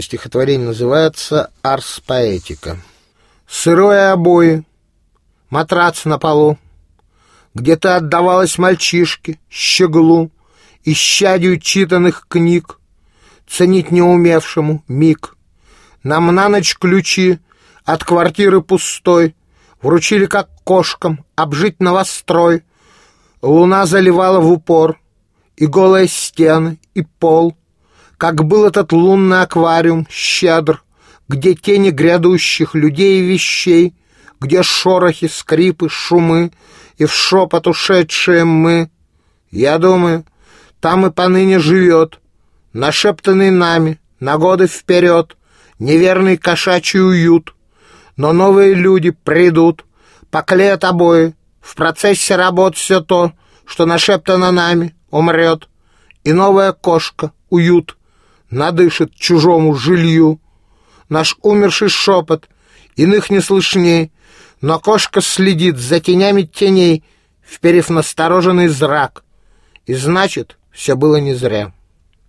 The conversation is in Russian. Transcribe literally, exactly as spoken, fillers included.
Стихотворение называется «Арс Поэтика». Сырые обои, матрац на полу, где ты отдавалась мальчишке, щеглу, исчадию читанных книг, ценить неумевшему миг. Нам на ночь ключи от квартиры пустой вручили, как кошкам, обжить новострой. Луна заливала в упор и голые стены, и пол, как был этот лунный аквариум щедр, где тени грядущих людей и вещей, где шорохи, скрипы, шумы и в шепот ушедшие мы. Я думаю, там и поныне живет, нашептанный нами на годы вперед, неверный кошачий уют. Но новые люди придут, поклеят обои, в процессе работ все то, что нашептано нами, умрет, и новая кошка, уют, надышит чужому жилью. Наш умерший шепот иных не слышней, но кошка следит за тенями теней, вперев настороженный зрак. И значит, все было не зря.